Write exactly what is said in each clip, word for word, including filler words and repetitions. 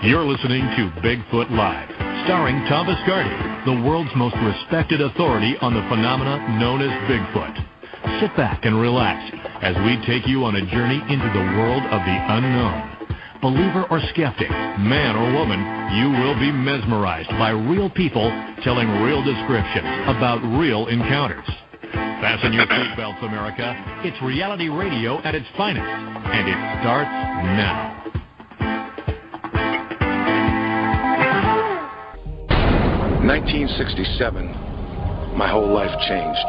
You're listening to Bigfoot Live, starring Tom Biscardi, the world's most respected authority on the phenomena known as Bigfoot. Sit back and relax as we take you on a journey into the world of the unknown. Believer or skeptic, man or woman, you will be mesmerized by real people telling real descriptions about real encounters. Fasten your seatbelts, America. It's reality radio at its finest, and it starts now. nineteen sixty-seven, my whole life changed.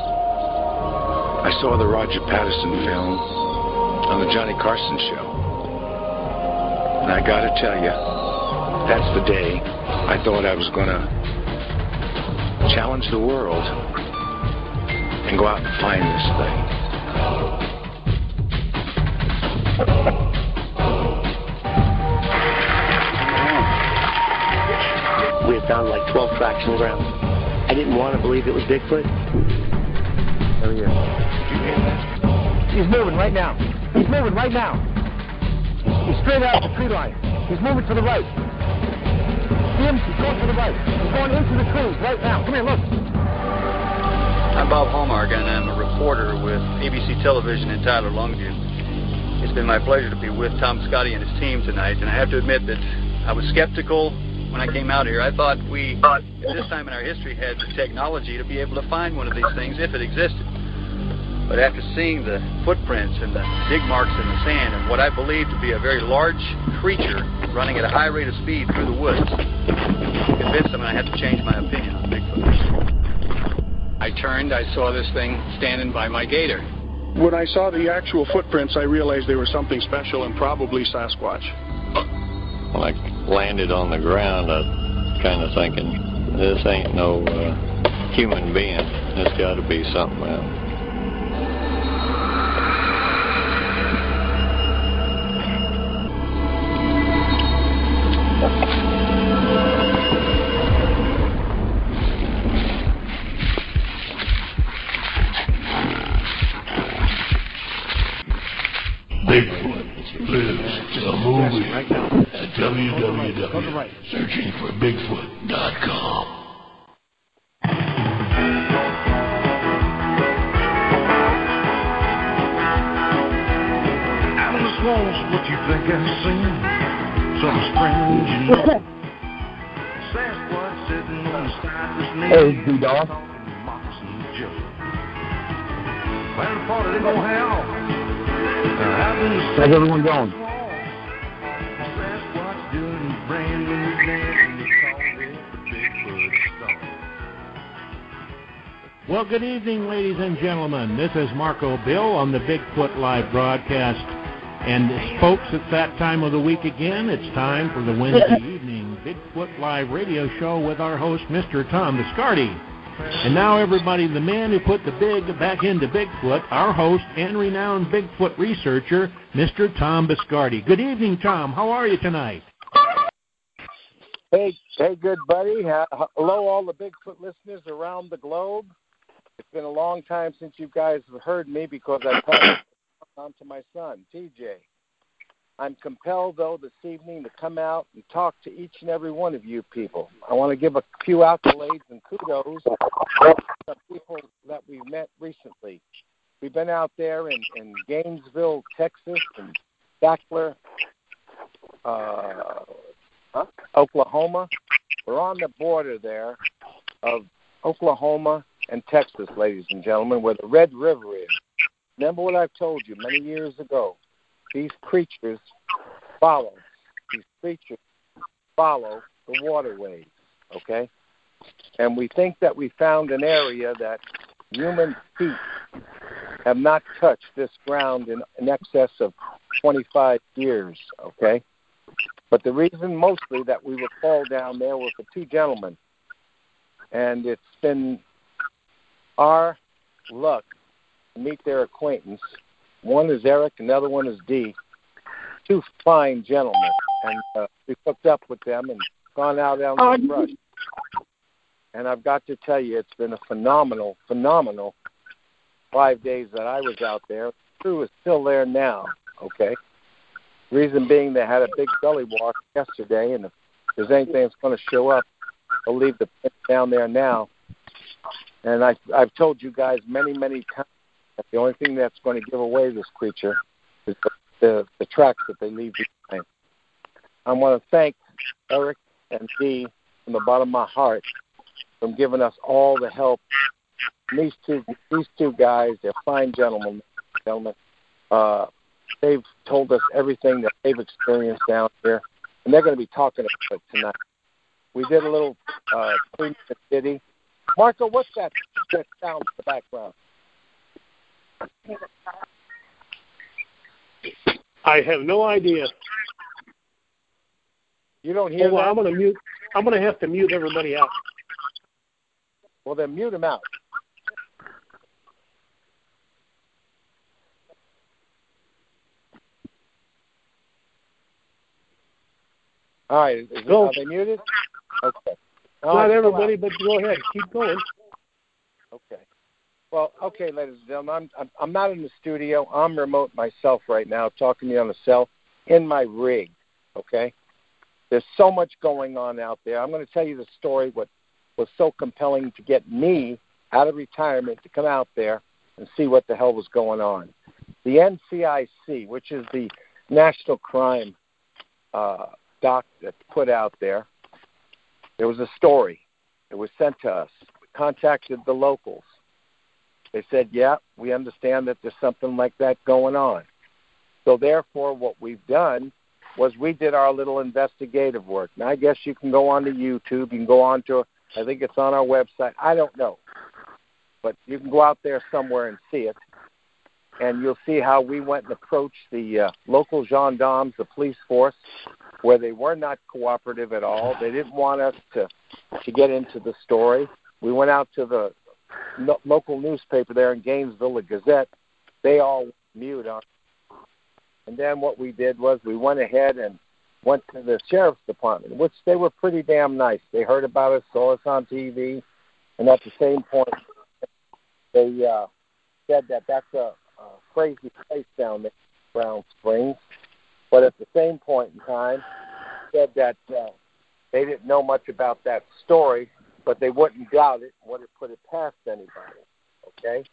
I saw the Roger Patterson film on the Johnny Carson show. And I gotta tell you, that's the day I thought I was gonna challenge the world and go out and find this thing. We had found like twelve tracks on the ground. I didn't want to believe it was Bigfoot. Oh yeah. Did you hear that? He's moving right now. He's moving right now. He's straight out the tree line. He's moving to the right. See him? He's going to the right. He's going into the trees right now. Come here, look. I'm Bob Hallmark, and I'm a reporter with A B C Television in Tyler, Longview. It's been my pleasure to be with Tom Biscardi and his team tonight, and I have to admit that I was skeptical when I came out here. I thought we, at this time in our history, had the technology to be able to find one of these things if it existed. But after seeing the footprints and the dig marks in the sand and what I believe to be a very large creature running at a high rate of speed through the woods, I'm convinced I'm going to have to change my opinion on Bigfoot. I turned, I saw this thing standing by my gator. When I saw the actual footprints, I realized they were something special and probably Sasquatch. When I landed on the ground, I was kind of thinking, this ain't no uh, human being. This got to be something else. Bigfoot lives a movie at w w w dot searching for bigfoot dot com. Out in the swamps, what you think I've seen? Some strange and Sasquatch sitting on the side of his knee. Hey, B-Dog. Plan for it, they gon' howl. How's everyone going? Well, good evening, ladies and gentlemen. This is Marco Bill on the Bigfoot Live broadcast. And folks, it's that time of the week again. It's time for the Wednesday evening Bigfoot Live radio show with our host, Mister Tom Biscardi. And now, everybody, the man who put the big back into Bigfoot, our host and renowned Bigfoot researcher, Mister Tom Biscardi. Good evening, Tom. How are you tonight? Hey, hey, good buddy. Uh, hello, all the Bigfoot listeners around the globe. It's been a long time since you guys have heard me because I passed on to my son, T J. I'm compelled, though, this evening to come out and talk to each and every one of you people. I want to give a few accolades and kudos to the people that we met recently. We've been out there in, in Gainesville, Texas, and Sackler, uh, Oklahoma. We're on the border there of Oklahoma and Texas, ladies and gentlemen, where the Red River is. Remember what I've told you many years ago. These creatures follow. These creatures follow the waterways, okay? And we think that we found an area that human feet have not touched this ground in, in excess of twenty-five years, okay? But the reason mostly that we were called down there were for two gentlemen. And it's been our luck to meet their acquaintance. One is Eric, another one is Dee. Two fine gentlemen. And uh, we hooked up with them and gone out out in the brush. And I've got to tell you, it's been a phenomenal, phenomenal five days that I was out there. The crew is still there now, okay? Reason being, they had a big belly walk yesterday, and if there's anything that's going to show up, they'll leave the pin down there now. And I, I've told you guys many, many times that the only thing that's going to give away this creature is the, the, the tracks that they leave behind. I want to thank Eric and Dee from the bottom of my heart for giving us all the help. And these two, these two guys, they're fine gentlemen. Gentlemen, uh, they've told us everything that they've experienced down here, and they're going to be talking about it tonight. We did a little uh, three-minute ditty. Marco, what's that, that sound in the background? I have no idea. You don't hear oh, well, that? I'm going to mute. I'm going to have to mute everybody out. Well, then mute them out. All right. Is it, go. Are they muted? Okay. All Not right, everybody, but go ahead. Keep going. Okay. Well, okay, ladies and gentlemen, I'm, I'm I'm not in the studio. I'm remote myself right now, talking to you on the cell in my rig. Okay. There's so much going on out there. I'm going to tell you the story. What was so compelling to get me out of retirement to come out there and see what the hell was going on. The N C I C, which is the National Crime uh, doc that's put out there. There was a story. It was sent to us. We contacted the locals. They said, yeah, we understand that there's something like that going on. So therefore, what we've done was we did our little investigative work. Now, I guess you can go on to YouTube. You can go on to, I think it's on our website. I don't know. But you can go out there somewhere and see it. And you'll see how we went and approached the uh, local gendarmes, the police force, where they were not cooperative at all. They didn't want us to, to get into the story. We went out to the no, local newspaper there in Gainesville, the Gazette. They all mute on. And then what we did was we went ahead and went to the sheriff's department, which they were pretty damn nice. They heard about us, saw us on T V, and at the same point, they uh, said that that's a, a crazy place down there, Brown Springs. But at the same point in time, said that uh, they didn't know much about that story, but they wouldn't doubt it, wouldn't put it past anybody, okay?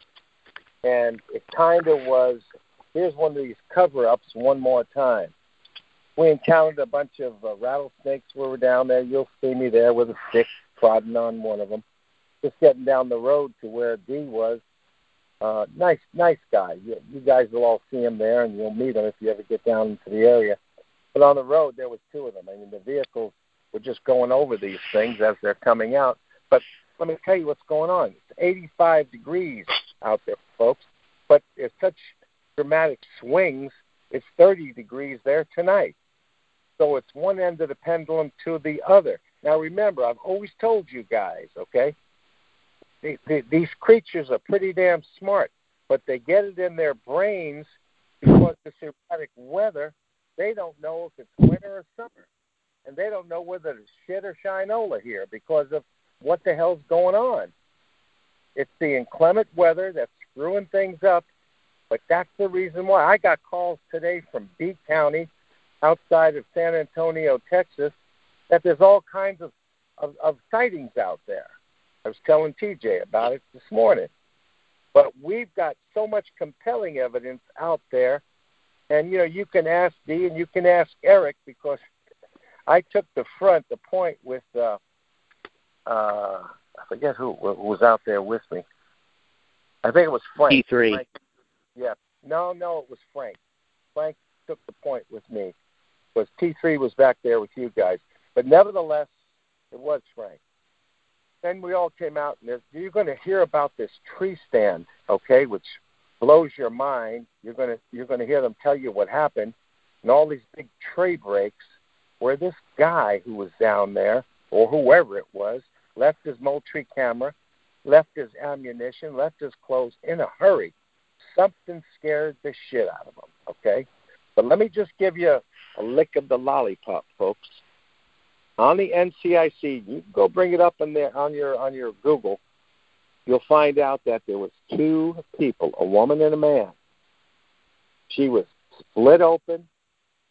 And it kind of was, here's one of these cover-ups one more time. We encountered a bunch of uh, rattlesnakes when we were down there. You'll see me there with a stick prodding on one of them. Just getting down the road to where Dee was. Uh, nice, nice guy. You, you guys will all see him there, and you'll meet him if you ever get down into the area. But on the road, there was two of them. I mean, the vehicles were just going over these things as they're coming out. But let me tell you what's going on. It's eighty-five degrees out there, folks. But it's such dramatic swings. It's thirty degrees there tonight. So it's one end of the pendulum to the other. Now, remember, I've always told you guys, okay, the, the, these creatures are pretty damn smart, but they get it in their brains because this erratic weather, they don't know if it's winter or summer. And they don't know whether it's shit or shinola here because of what the hell's going on. It's the inclement weather that's screwing things up, but that's the reason why. I got calls today from B County, outside of San Antonio, Texas, that there's all kinds of, of, of sightings out there. I was telling T J about it this morning. But we've got so much compelling evidence out there, and, you know, you can ask Dee and you can ask Eric, because I took the front, the point with, uh, uh, I forget who, who was out there with me. I think it was Frank. T three. Frank. Yeah. No, no, it was Frank. Frank took the point with me. Was T three was back there with you guys. But nevertheless, it was Frank. Then we all came out, and you're going to hear about this tree stand, okay, which blows your mind. You're going to you're going to hear them tell you what happened, and all these big tree breaks where this guy who was down there, or whoever it was, left his Moultrie camera, left his ammunition, left his clothes in a hurry. Something scared the shit out of him, okay? But let me just give you a, a lick of the lollipop, folks. On the N C I C, you can go bring it up in there on your on your Google. You'll find out that there was two people, a woman and a man. She was split open.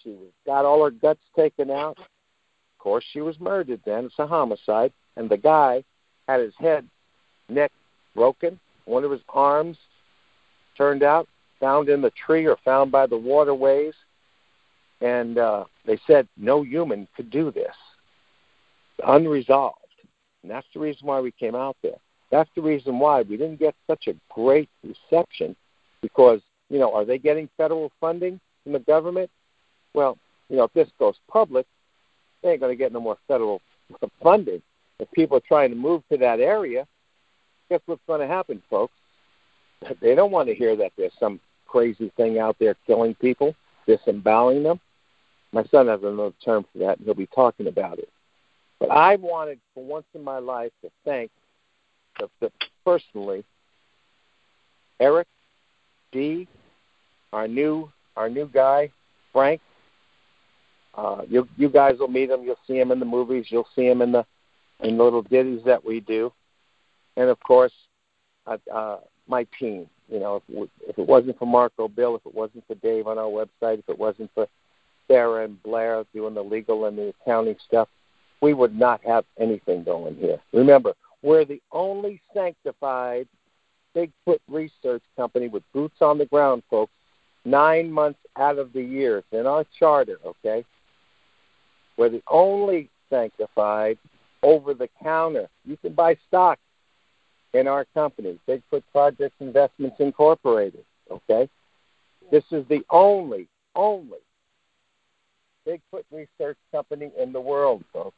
She got all her guts taken out. Of course, she was murdered then. It's a homicide. And the guy had his head, neck broken, one of his arms turned out, found in the tree or found by the waterways. And uh, they said no human could do this. Unresolved. And that's the reason why we came out there. That's the reason why we didn't get such a great reception because, you know, are they getting federal funding from the government? Well, you know, if this goes public, they ain't going to get no more federal funding. If people are trying to move to that area, guess what's going to happen, folks? They don't want to hear that there's some crazy thing out there killing people, disemboweling them. My son has another term for that, and he'll be talking about it. But I wanted, for once in my life, to thank, the, the, personally, Eric, Dee, our new our new guy, Frank. Uh, you you guys will meet him. You'll see him in the movies. You'll see him in the in the little ditties that we do. And of course, uh, uh, my team. You know, if, if it wasn't for Marco Bill, if it wasn't for Dave on our website, if it wasn't for Sarah and Blair doing the legal and the accounting stuff, we would not have anything going here. Remember, we're the only sanctified Bigfoot research company with boots on the ground, folks, nine months out of the year. It's in our charter, okay? We're the only sanctified over-the-counter. You can buy stock in our company, Bigfoot Projects Investments Incorporated, okay? This is the only, only Bigfoot research company in the world, folks,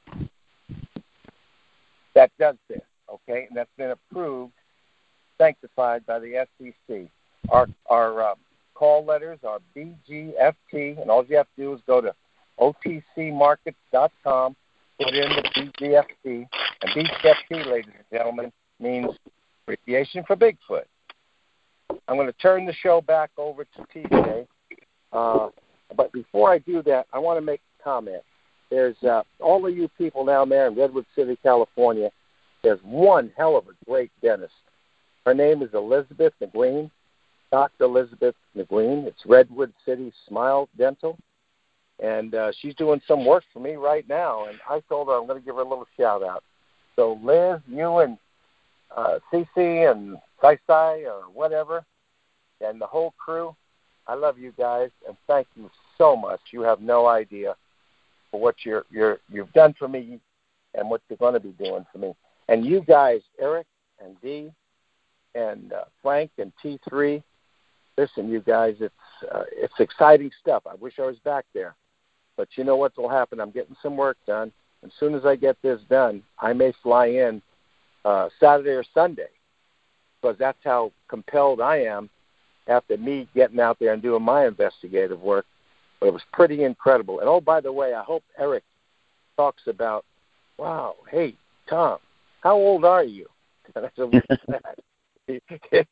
that does this, okay? And that's been approved, sanctified by the S E C. Our our uh, call letters are B G F T, and all you have to do is go to O T C markets dot com, put in the B G F T, and B G F T, ladies and gentlemen, means Appreciation for Bigfoot. I'm going to turn the show back over to T J, uh, but before I do that, I want to make a comment. There's uh, all of you people down there in Redwood City, California, there's one hell of a great dentist. Her name is Elizabeth McGreen, Doctor Elizabeth McGreen. It's Redwood City Smile Dental. And uh, she's doing some work for me right now. And I told her I'm going to give her a little shout-out. So, Liz, you and uh, Cece and Sai Sai or whatever, and the whole crew, I love you guys. And thank you so much. You have no idea for what you're, you're, you've done for me and what you're going to be doing for me. And you guys, Eric and Dee and uh, Frank and T three, listen, you guys, it's uh, it's exciting stuff. I wish I was back there. But you know what will happen? I'm getting some work done. As soon as I get this done, I may fly in uh, Saturday or Sunday because that's how compelled I am after me getting out there and doing my investigative work. But it was pretty incredible. And, oh, by the way, I hope Eric talks about, wow, hey, Tom, how old are you? And I said, what's that?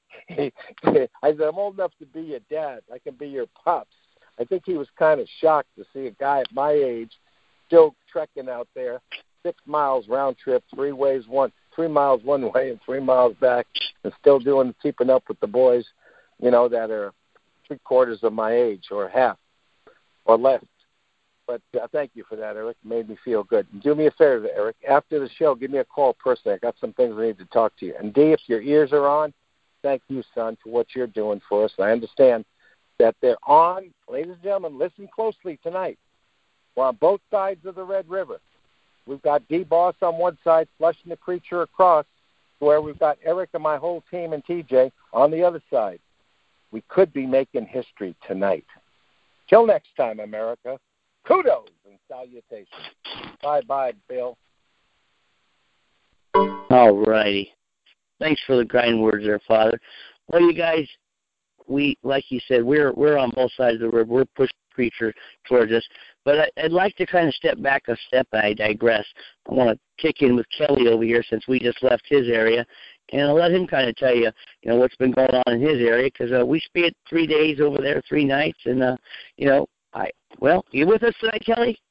I said, I'm old enough to be your dad. I can be your pops. I think he was kind of shocked to see a guy at my age still trekking out there, six miles round trip, three ways one, three miles one way and three miles back, and still doing keeping up with the boys, you know, that are three quarters of my age or half or less. But uh, thank you for that, Eric. It made me feel good. Do me a favor, Eric. After the show, give me a call personally. I got some things I need to talk to you. And Dee, if your ears are on, thank you, son, for what you're doing for us. And I understand that they're on. Ladies and gentlemen, listen closely tonight. We're on both sides of the Red River. We've got D-Boss on one side, flushing the creature across, where we've got Eric and my whole team and T J on the other side. We could be making history tonight. Till next time, America. Kudos and salutations. Bye-bye, Bill. All righty. Thanks for the kind words there, Father. Well, you guys, we, like you said, we're we're on both sides of the river. We're pushing the creature towards us. But I, I'd like to kind of step back a step. I digress. I want to kick in with Kelly over here since we just left his area, and I'll let him kind of tell you, you know, what's been going on in his area because uh, we spent three days over there, three nights, and uh, you know, I well, you with us tonight, Kelly?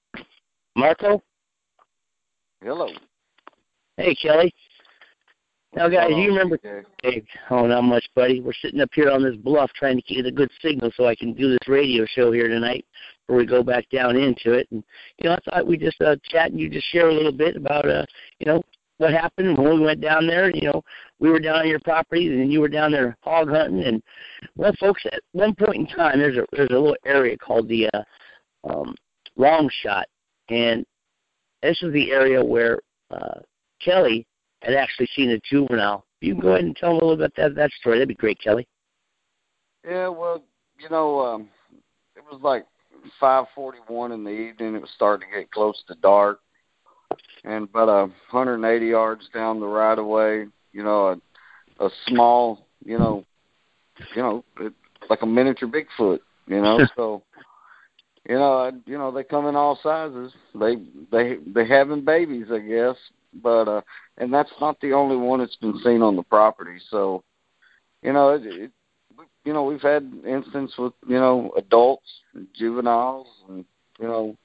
Marco? Hello. Hey, Kelly. Now, guys, you remember, hey, oh, not much, buddy. We're sitting up here on this bluff trying to get a good signal so I can do this radio show here tonight before we go back down into it. And, you know, I thought we'd just uh, chat and you just share a little bit about, uh, you know, what happened when we went down there. You know, we were down on your property and you were down there hog hunting. And, well, folks, at one point in time, there's a, there's a little area called the uh, um, Long Shot. And this is the area where uh, Kelly had actually seen a juvenile. You can go ahead and tell them a little bit about that, that story. That'd be great, Kelly. Yeah, well, you know, um, it was like five forty-one in the evening. It was starting to get close to dark. And about a one hundred eighty yards down the right of way, you know, a, a small, you know, you know, it, like a miniature Bigfoot, you know. So, you know, I, you know, they come in all sizes. They they they having babies, I guess. But uh, and that's not the only one that's been seen on the property. So, you know, it, it, you know, we've had instances with you know adults, and juveniles, and you know,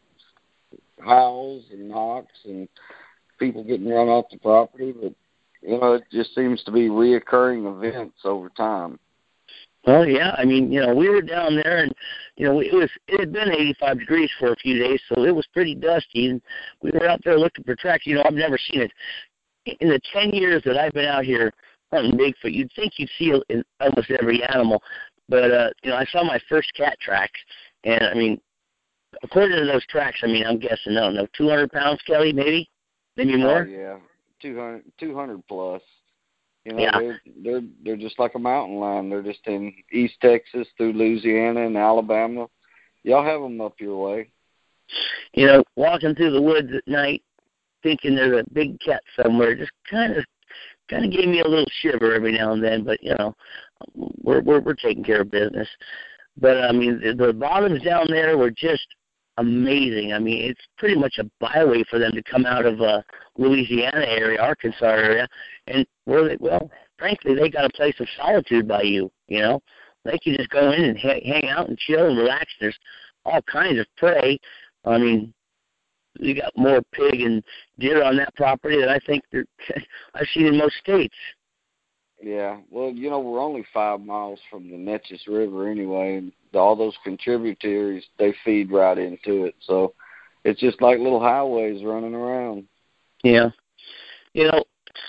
howls and knocks and people getting run off the property. But you know, it just seems to be reoccurring events over time. Well, yeah, I mean, you know, we were down there, and you know, it was it had been eighty-five degrees for a few days, so it was pretty dusty, and we were out there looking for tracks. You know, I've never seen it in the ten years that I've been out here hunting Bigfoot. You'd think you'd see it in almost every animal, but uh, you know, I saw my first cat tracks, and I mean, according to those tracks, I mean, I'm guessing, I don't know, two hundred pounds, Kelly, maybe, maybe more. Oh, yeah, two hundred, two hundred plus. You know, yeah. they're, they're they're just like a mountain lion. They're just in East Texas through Louisiana and Alabama. Y'all have them up your way. You know, walking through the woods at night, thinking there's a big cat somewhere, just kind of kind of gave me a little shiver every now and then. But you know, we're we're, we're taking care of business. But I mean, the, the bottoms down there were just amazing. I mean, it's pretty much a byway for them to come out of uh, Louisiana area, Arkansas area, and where they, well, frankly, they got a place of solitude by you, you know. They can just go in and ha- hang out and chill and relax. There's all kinds of prey. I mean, you got more pig and deer on that property than I think I've seen in most states. Yeah, well, you know, we're only five miles from the Neches River anyway, and all those contributaries, they feed right into it. So it's just like little highways running around. Yeah. You know,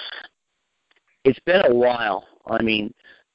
it's been a while, I mean,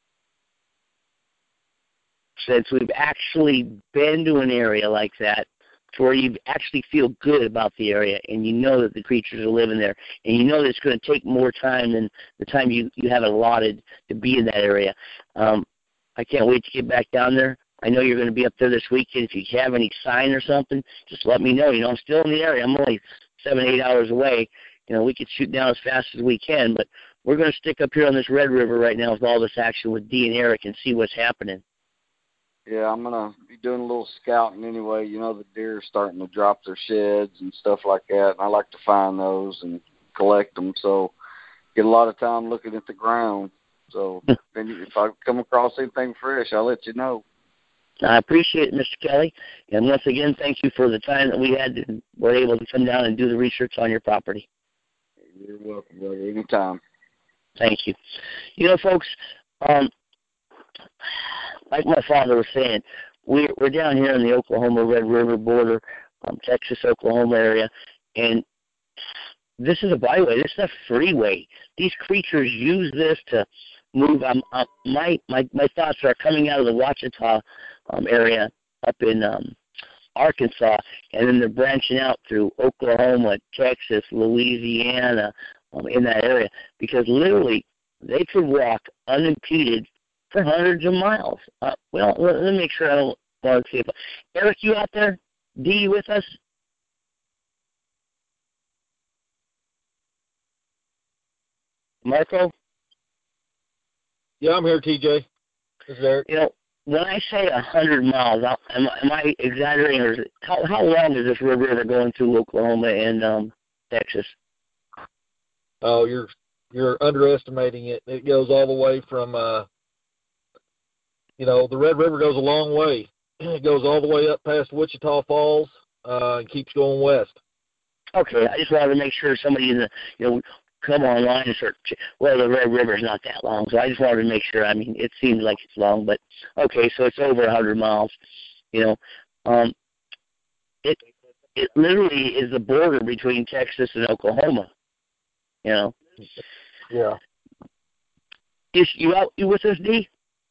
since we've actually been to an area like that where you actually feel good about the area and you know that the creatures are living there and you know that it's going to take more time than the time you, you have allotted to be in that area. Um, I can't wait to get back down there. I know you're going to be up there this weekend. If you have any sign or something, just let me know. You know, I'm still in the area. I'm only seven, eight hours away. You know, we could shoot down as fast as we can, but we're going to stick up here on this Red River right now with all this action with Dee and Eric and see what's happening. Yeah, I'm going to be doing a little scouting anyway. You know, the deer are starting to drop their sheds and stuff like that, and I like to find those and collect them. So get a lot of time looking at the ground. So then if I come across anything fresh, I'll let you know. I appreciate it, Mister Kelly. And once again, thank you for the time that we had to were able to come down and do the research on your property. You're welcome, brother. Anytime. Thank you. You know, folks, um, like my father was saying, we're, we're down here in the Oklahoma Red River border, um, Texas, Oklahoma area, and this is a byway. This is a freeway. These creatures use this to move. Um, uh, my, my, my thoughts are coming out of the Ouachita um, area up in um, Arkansas, and then they're branching out through Oklahoma, Texas, Louisiana, um, in that area, because literally they could walk unimpeded for hundreds of miles. Uh, well, let, let me make sure I don't want to see it. Eric, you out there? D, you with us? Marco? Yeah, I'm here, T J. This is Eric. You know, when I say a hundred miles, am, am I exaggerating, or is it, how, how long is this river going through Oklahoma and um, Texas? Oh, you're you're underestimating it. It goes all the way from, uh, you know, the Red River goes a long way. It goes all the way up past Wichita Falls uh, and keeps going west. Okay, I just wanted to make sure somebody in the, you know, come online and start, well, the Red River is not that long, so I just wanted to make sure. I mean, it seems like it's long, but okay, so it's over one hundred miles, you know. Um, it it literally is the border between Texas and Oklahoma, you know. Yeah. Is you out, you with us, D?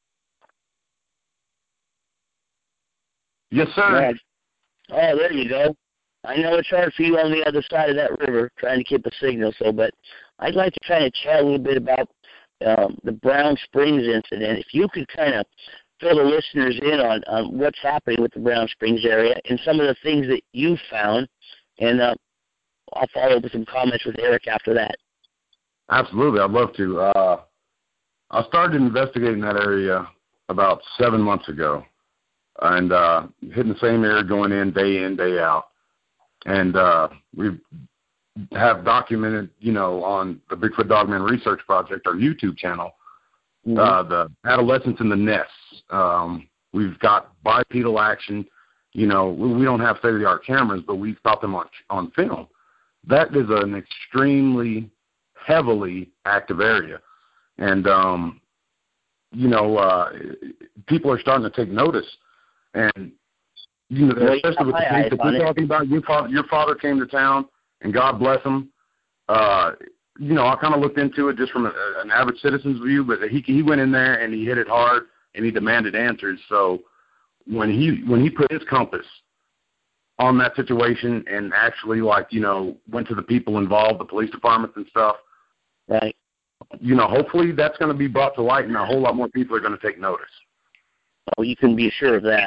Yes, sir. Right. Oh, there you go. I know it's hard for you on the other side of that river trying to keep a signal, so, but I'd like to kind of chat a little bit about um, the Brown Springs incident. If you could kind of fill the listeners in on, on what's happening with the Brown Springs area and some of the things that you found, and uh, I'll follow up with some comments with Eric after that. Absolutely, I'd love to. Uh, I started investigating that area about seven months ago, and uh, hitting the same area going in, day in, day out. And uh, we have documented, you know, on the Bigfoot Dogman Research Project, our YouTube channel, mm-hmm. uh, the adolescents in the nests. Um, we've got bipedal action. You know, we don't have state-of-the-art cameras, but we've caught them on, on film. That is an extremely heavily active area. And, um, you know, uh, people are starting to take notice. And, you know, well, especially with the case that you're talking about, your father, your father came to town, and God bless him. Uh, you know, I kind of looked into it just from a, an average citizen's view, but he he went in there and he hit it hard and he demanded answers. So when he when he put his compass on that situation and actually, like, you know, went to the people involved, the police departments and stuff, right? You know, hopefully that's going to be brought to light, and a whole lot more people are going to take notice. Oh, you can be sure of that.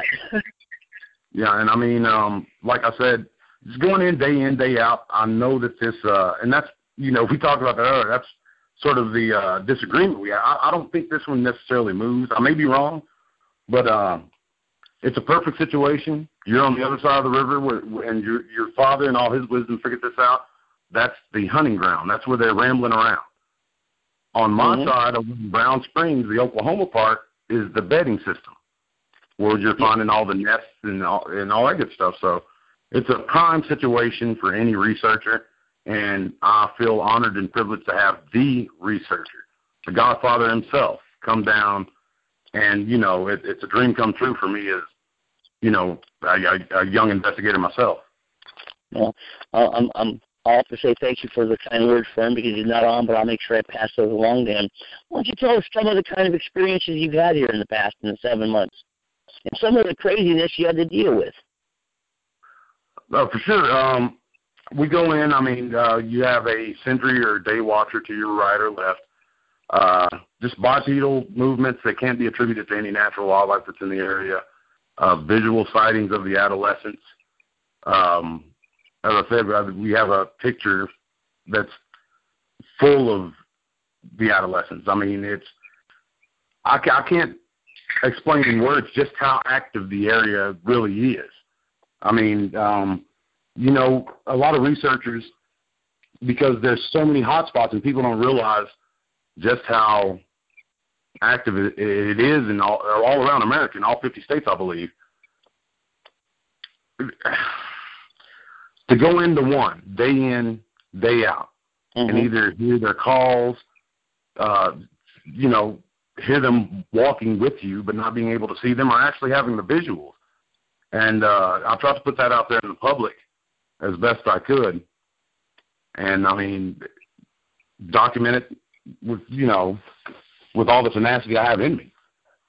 Yeah, and I mean, um, like I said, just going in day in, day out, I know that this, uh, and that's, you know, we talked about that earlier, that's sort of the uh, disagreement we have. I, I don't think this one necessarily moves. I may be wrong, but uh, it's a perfect situation. You're on the other side of the river, where, and your your father and all his wisdom figured this out. That's the hunting ground. That's where they're rambling around. On my mm-hmm. side of Brown Springs, the Oklahoma part, is the bedding system, where you're finding all the nests and all, and all that good stuff. So it's a prime situation for any researcher, and I feel honored and privileged to have the researcher, the Godfather himself, come down. And, you know, it, it's a dream come true for me as, you know, a, a, a young investigator myself. Well, I'm, I'm, I'll have to say thank you for the kind words for him, because he's not on, but I'll make sure I pass those along to him. Why don't you tell us some of the kind of experiences you've had here in the past, in the seven months, and some of the craziness you had to deal with? Oh, for sure. Um, we go in, I mean, uh, you have a sentry or day watcher to your right or left. Uh, just bipedal movements that can't be attributed to any natural wildlife that's in the area. Uh, visual sightings of the adolescents. Um, as I said, we have a picture that's full of the adolescents. I mean, it's I, I can't explain in words just how active the area really is. I mean, um, you know, a lot of researchers, because there's so many hotspots and people don't realize just how active it, it is in all, all around America, in all fifty states, I believe. To go into one, day in, day out, mm-hmm. and either hear their calls, uh, you know, hear them walking with you but not being able to see them, or actually having the visuals. And uh, I tried to put that out there in the public as best I could. And, I mean, document it with, you know, with all the tenacity I have in me.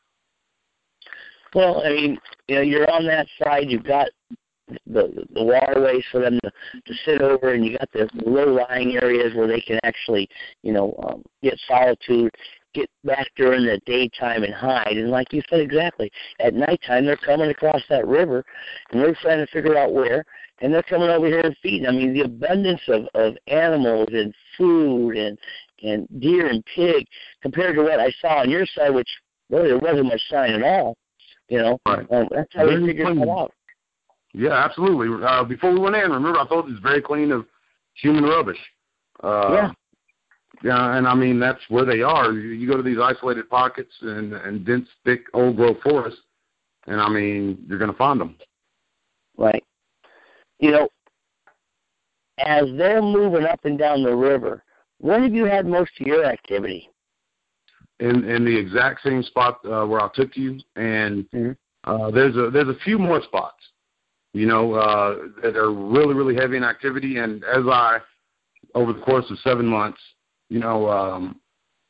Well, I mean, you know, you're on that side. You've got the the waterways for them to, to sit over, and you got the low-lying areas where they can actually, you know, um, get solitude, get back during the daytime and hide. And like you said exactly, at nighttime they're coming across that river, and they're trying to figure out where, and they're coming over here and feeding. I mean, the abundance of, of animals and food and, and deer and pig compared to what I saw on your side, which really there wasn't much sign at all. You know, right. um, that's how we figured it out. Yeah, absolutely. Uh, before we went in, remember I told you it's very clean of human rubbish. Uh, yeah. Yeah, and I mean, that's where they are. You, you go to these isolated pockets and, and dense, thick, old-growth forests, and I mean, you're going to find them. Right. You know, as they're moving up and down the river, When have you had most of your activity? In in the exact same spot uh, where I took you, and mm-hmm. uh, there's a there's a few more spots, you know, uh, that are really really heavy in activity. And as I, over the course of seven months, you know, um,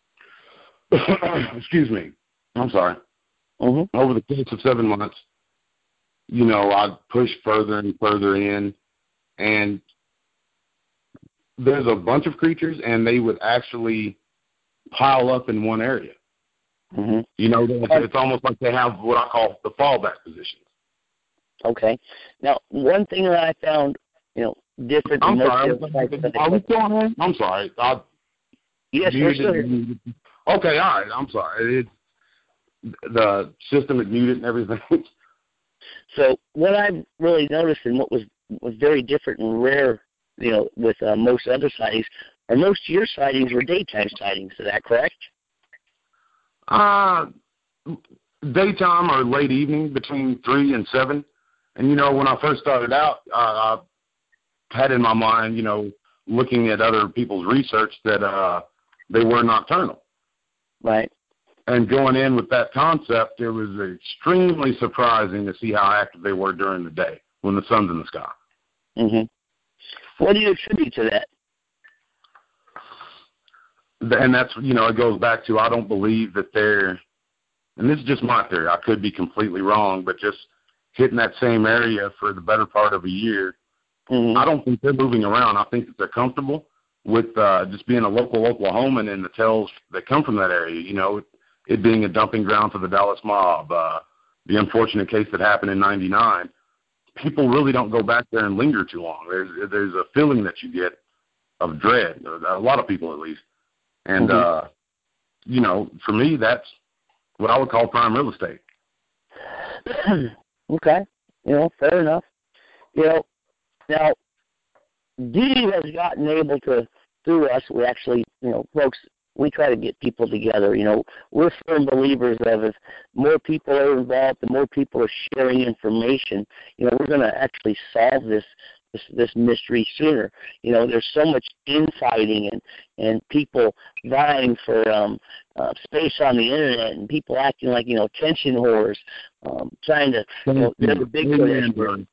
excuse me, I'm sorry. Mm-hmm. Over the course of seven months, you know, I pushed further and further in, and there's a bunch of creatures, and they would actually pile up in one area. Mm-hmm. You know, it's almost like they have what I call the fallback positions. Okay. Now, one thing that I found, you know, different than I'm most sorry. of the Are we still on? I'm sorry. I, yes, we're still here. Okay, all right. I'm sorry. It, the system had muted and everything. So what I've really noticed and what was was very different and rare, you know, with uh, most other sightings, are most of your sightings were daytime sightings. Is that correct? Uh, daytime or late evening, between three and seven. And, you know, when I first started out, uh, I had in my mind, you know, looking at other people's research that uh, they were nocturnal. Right. And going in with that concept, it was extremely surprising to see how active they were during the day when the sun's in the sky. Mm-hmm. What do you attribute to that? And that's, you know, it goes back to, I don't believe that they're, and this is just my theory, I could be completely wrong, but just hitting that same area for the better part of a year, mm-hmm. I don't think they're moving around. I think that they're comfortable with uh, just being a local Oklahoman and the tales that come from that area, you know, it being a dumping ground for the Dallas mob, uh, the unfortunate case that happened in ninety-nine. People really don't go back there and linger too long. There's there's a feeling that you get of dread, a lot of people at least. And, mm-hmm. uh, you know, for me, that's what I would call prime real estate. Okay. You know, fair enough. You know, now, D D has gotten able to, through us, we actually, you know, folks, we try to get people together. You know, we're firm believers of if more people are involved, the more people are sharing information, you know, we're going to actually solve this This, this mystery sooner. You know, there's so much infighting and, and people vying for um, uh, space on the internet and people acting like, you know, attention whores, um, trying to, you know, they're the big one.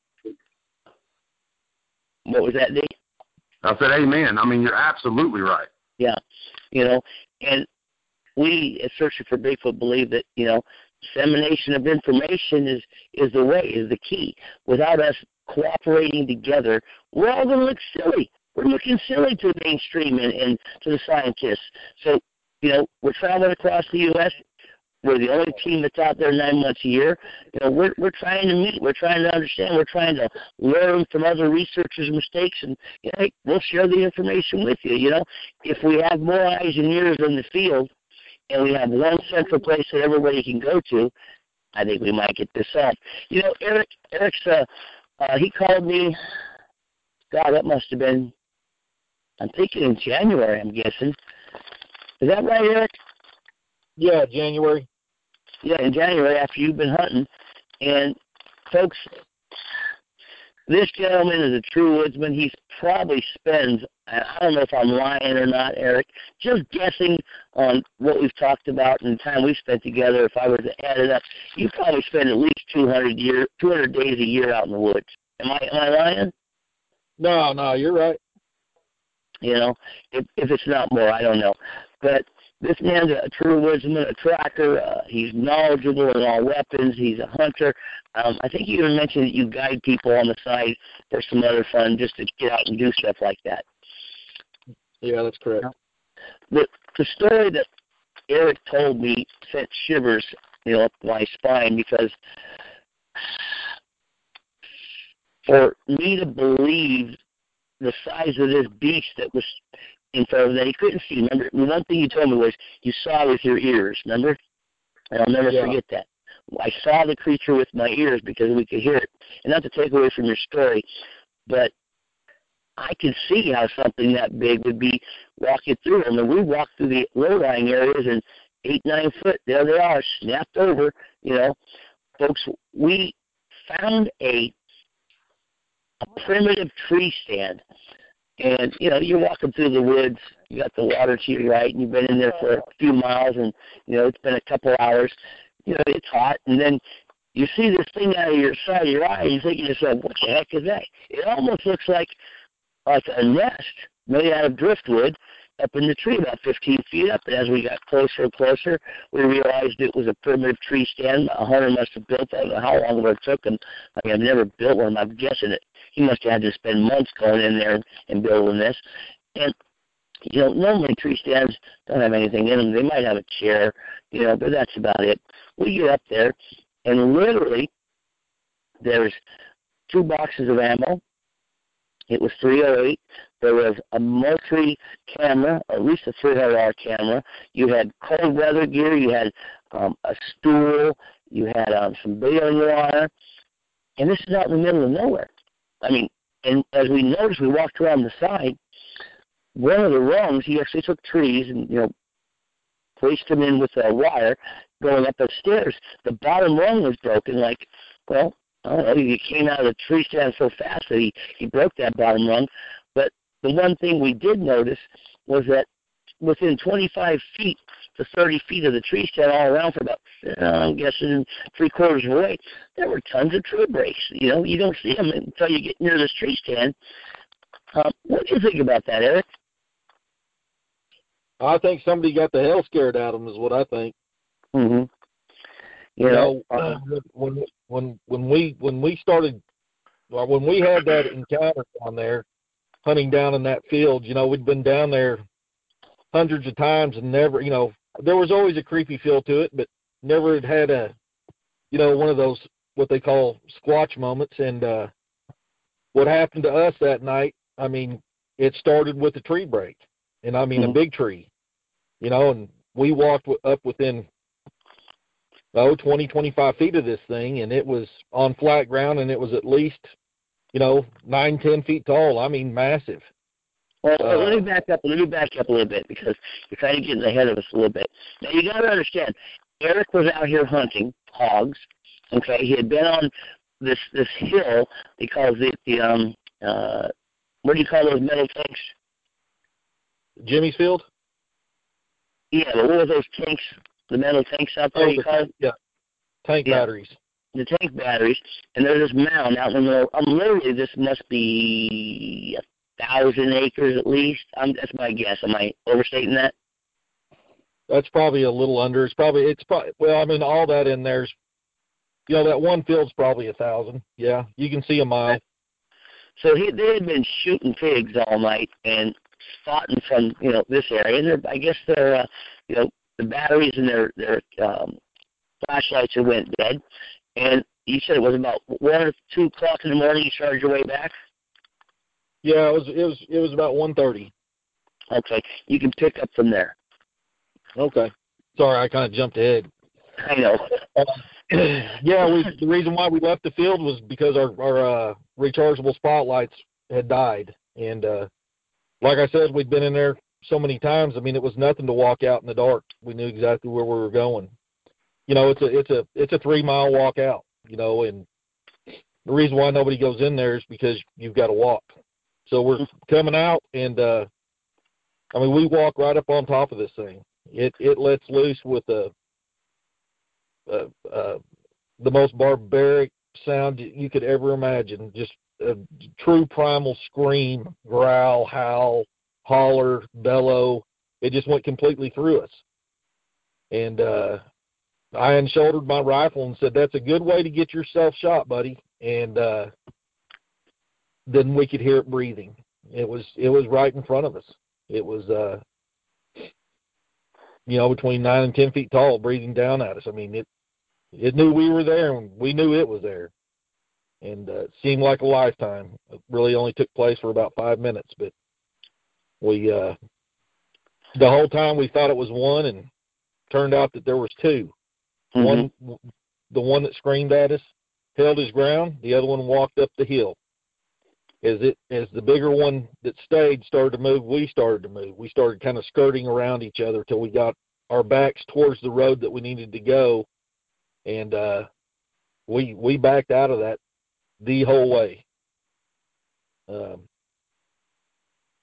What was that, Dave? I said, amen. I mean, you're absolutely right. Yeah. You know, and we at Searching for Bigfoot believe that, you know, dissemination of information is, is the way, is the key. Without us cooperating together, we're all going to look silly. We're looking silly to the mainstream and, and to the scientists. So, you know, we're traveling across the U S We're the only team that's out there nine months a year. You know, we're we're trying to meet. We're trying to understand. We're trying to learn from other researchers' mistakes, and you know, hey, we'll share the information with you. You know, if we have more eyes and ears in the field, and we have one central place that everybody can go to, I think we might get this up. You know, Eric. Eric's. Uh, uh, he called me. God, that must have been. I'm thinking in January. I'm guessing. Is that right, Eric? Yeah, January. Yeah, in January after you've been hunting. And, folks, this gentleman is a true woodsman. He probably spends, I don't know if I'm lying or not, Eric, just guessing on what we've talked about and the time we've spent together. If I were to add it up, you probably spend at least two hundred year, two hundred days a year out in the woods. Am I, am I lying? No, no, you're right. You know, if, if it's not more, I don't know. But this man's a true woodsman, a tracker. Uh, he's knowledgeable in all weapons. He's a hunter. Um, I think you even mentioned that you guide people on the side for some other fun just to get out and do stuff like that. Yeah, that's correct. The, the story that Eric told me sent shivers, you know, up my spine because for me to believe the size of this beast that was in front of him that he couldn't see. Remember, the one thing you told me was you saw with your ears, remember? And I'll never yeah. forget that. I saw the creature with my ears because we could hear it. And not to take away from your story, but I could see how something that big would be walking through. I mean, we walked through the low-lying areas and eight, nine foot, there they are, snapped over, you know. Folks, we found a, a primitive tree stand And, you know, you're walking through the woods, you got the water to your right, and you've been in there for a few miles, and, you know, it's been a couple hours. You know, it's hot, and then you see this thing out of your side of your eye, and you think to yourself, what the heck is that? It almost looks like, like a nest made out of driftwood up in the tree about fifteen feet up. And as we got closer and closer, we realized it was a primitive tree stand. A hunter must have built that. I don't know how long it took him. I mean, I've never built one. I'm guessing it. He must have had to spend months going in there and building this. And, you know, normally tree stands don't have anything in them. They might have a chair, you know, but that's about it. We get up there, and literally there's two boxes of ammo. It was three oh eight. There was a Moultrie camera, at least a three hundred dollars camera. You had cold weather gear. You had um, a stool. You had um, some baling wire. And this is out in the middle of nowhere. I mean, and as we noticed, we walked around the side. One of the rungs, he actually took trees and, you know, placed them in with a wire going up the stairs. The bottom rung was broken, like, well, I don't know, he came out of the tree stand so fast that he, he broke that bottom rung. But the one thing we did notice was that within twenty-five feet to thirty feet of the tree stand all around for about, uh, I'm guessing, three quarters of the way, there were tons of tree breaks. You know, you don't see them until you get near this tree stand. Um, what do you think about that, Eric? I think somebody got the hell scared out of them is what I think. Mm-hmm. You, You know, know, uh, when when when we when we started, or when we had that encounter down there, hunting down in that field, you know, we'd been down there hundreds of times and never, you know, there was always a creepy feel to it, but never had had a, you know, one of those what they call squatch moments. And uh, what happened to us that night, I mean, it started with a tree break, and I mean mm-hmm. a big tree, you know, and we walked up within oh, twenty, twenty-five feet of this thing, and it was on flat ground, and it was at least, you know, nine, ten feet tall. I mean, massive. Well, uh, let me back up. Let me back up a little bit because you're kind of getting ahead of us a little bit. Now, you got to understand, Eric was out here hunting hogs. Okay, he had been on this this hill. They call it the um uh what do you call those metal tanks? Jimmy's Field. Yeah, but what were those tanks? The metal tanks out there, oh, you the, call it? Yeah, tank yeah. batteries. The tank batteries, and there's this mound out in the middle. Um, literally, this must be a thousand acres at least. Um, that's my guess. Am I overstating that? That's probably a little under. It's probably it's probably well. I mean, all that in there's, you know, that one field's probably a thousand. Yeah, you can see a mile. So he, they had been shooting pigs all night and spotting from you know this area. And they're, I guess they're uh, you know. The batteries in their their um, flashlights had went dead, and you said it was about one or two o'clock in the morning. You started your way back. Yeah, it was it was it was about one thirty. Okay, you can pick up from there. Okay, sorry, I kind of jumped ahead. I know. Uh, yeah, we, the reason why we left the field was because our our uh, rechargeable spotlights had died, and uh, like I said, we'd been in there so many times. I mean, it was nothing to walk out in the dark. We knew exactly where we were going. You know, it's a it's a it's a three mile walk out. You know, and the reason why nobody goes in there is because you've got to walk. So we're coming out, and uh, I mean, we walk right up on top of this thing. It it lets loose with a, a, a the most barbaric sound you could ever imagine. Just a true primal scream, growl, howl, holler, bellow. It just went completely through us. And uh, I unshouldered my rifle and said, "That's a good way to get yourself shot, buddy." And uh, then we could hear it breathing. It was it was right in front of us. It was, uh, you know, between nine and ten feet tall, breathing down at us. I mean, it it knew we were there, and we knew it was there. And uh, it seemed like a lifetime. It really only took place for about five minutes, but we uh, the whole time we thought it was one, and turned out that there was two. Mm-hmm. One, the one that screamed at us, held his ground. The other one walked up the hill. As it as the bigger one that stayed started to move, we started to move. We started kind of skirting around each other till we got our backs towards the road that we needed to go, and uh, we we backed out of that the whole way. Um,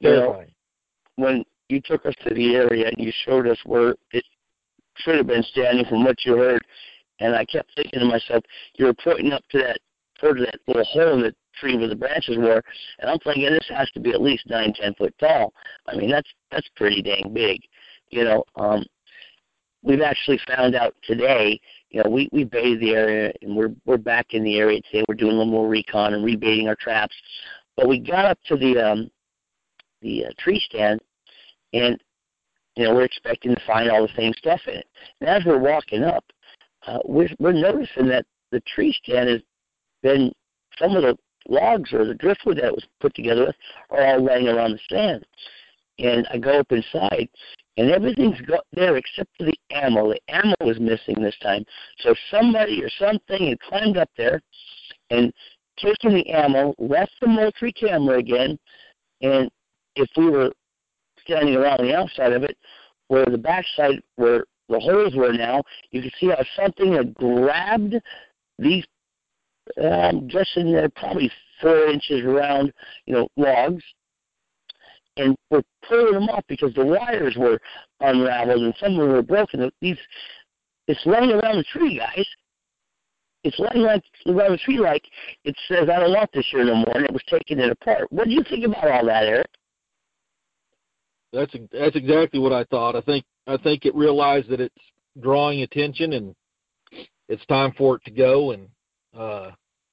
know, when you took us to the area and you showed us where it should have been standing from what you heard, and I kept thinking to myself, you were pointing up to that, toward that little hole in the tree where the branches were, and I'm thinking this has to be at least nine, ten foot tall. I mean, that's that's pretty dang big, you know. Um, we've actually found out today, you know, we, we baited the area, and we're we're back in the area today. We're doing a little more recon and rebaiting our traps, but we got up to the um, the uh, tree stand, and you know, we're expecting to find all the same stuff in it. And as we're walking up, uh, we're, we're noticing that the tree stand has been, some of the logs or the driftwood that it was put together with are all laying around the stand. And I go up inside, and everything's got there except for the ammo. The ammo was missing this time. So somebody or something had climbed up there and taken the ammo, left the Moultrie camera again, and if we were standing around the outside of it, where the backside, where the holes were now, you could see how something had grabbed these, um, just in there, probably four inches around, you know, logs, and were pulling them off because the wires were unraveled and some of them were broken. These, it's laying around the tree, guys. It's laying around, around the tree like it says, I don't want this here no more, and it was taking it apart. What do you think about all that, Eric? That's that's exactly what I thought. I think I think it realized that it's drawing attention and it's time for it to go. And uh,